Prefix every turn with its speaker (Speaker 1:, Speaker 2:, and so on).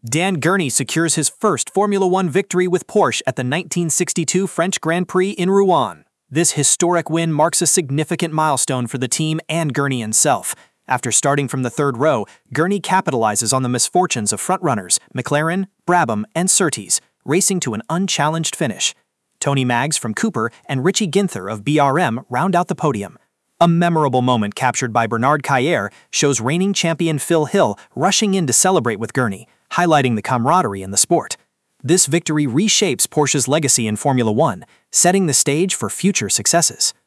Speaker 1: Dan Gurney secures his first Formula One victory with Porsche at the 1962 French Grand Prix in Rouen. This historic win marks a significant milestone for the team and Gurney himself. After starting from the third row, Gurney capitalizes on the misfortunes of frontrunners McLaren, Brabham, and Surtees, racing to an unchallenged finish. Tony Maggs from Cooper and Richie Ginther of BRM round out the podium. A memorable moment captured by Bernard Caillere shows reigning champion Phil Hill rushing in to celebrate with Gurney, highlighting the camaraderie in the sport. This victory reshapes Porsche's legacy in Formula One, setting the stage for future successes.